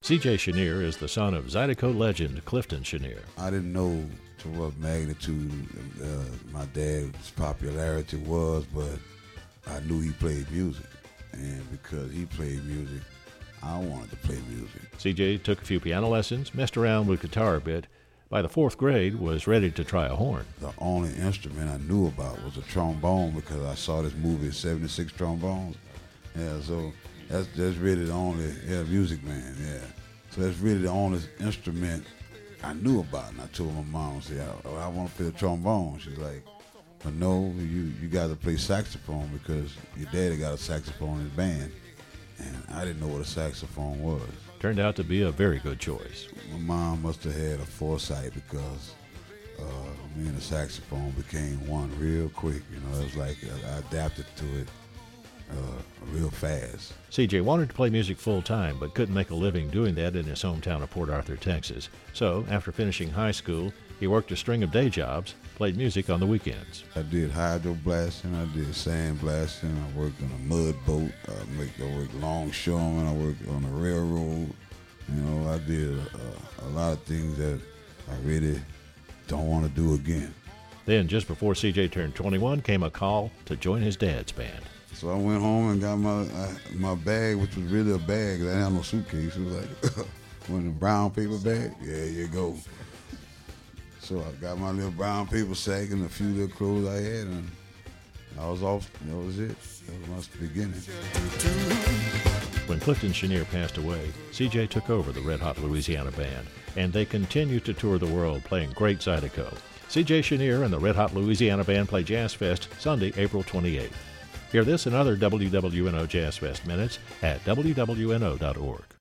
C.J. Chenier is the son of Zydeco legend Clifton Chenier. I didn't know to what magnitude my dad's popularity was, but I knew he played music. And because he played music, I wanted to play music. C.J. took a few piano lessons, messed around with guitar a bit. By the fourth grade, was ready to try a horn. The only instrument I knew about was a trombone because I saw this movie, 76 Trombones. Yeah, so that's really the only, Music Man, yeah. So that's really the only instrument I knew about. And I told my mom, I said, I want to play the trombone. She's like, but no, you got to play saxophone because your daddy got a saxophone in his band. And I didn't know what a saxophone was. Turned out to be a very good choice. My mom must have had a foresight because me and the saxophone became one real quick. You know, it was like I adapted to it real fast. C.J. wanted to play music full-time, but couldn't make a living doing that in his hometown of Port Arthur, Texas. So, after finishing high school, he worked a string of day jobs, played music on the weekends. I did hydro blasting, I did sand blasting, I worked on a mud boat, I worked longshoreman, I worked on the railroad. You know, I did a lot of things that I really don't want to do again. Then, just before C.J. turned 21, came a call to join his dad's band. So I went home and got my bag, which was really a bag. I didn't have no suitcase. It was like one of the brown paper bag. Yeah, you go. So I got my little brown paper sack and a few little clothes I had, and I was off. That was it. That was my beginning. When Clifton Chenier passed away, C.J. took over the Red Hot Louisiana Band, and they continued to tour the world playing great Zydeco. C.J. Chenier and the Red Hot Louisiana Band play Jazz Fest Sunday, April 28th. Hear this and other WWNO Jazz Fest minutes at WWNO.org.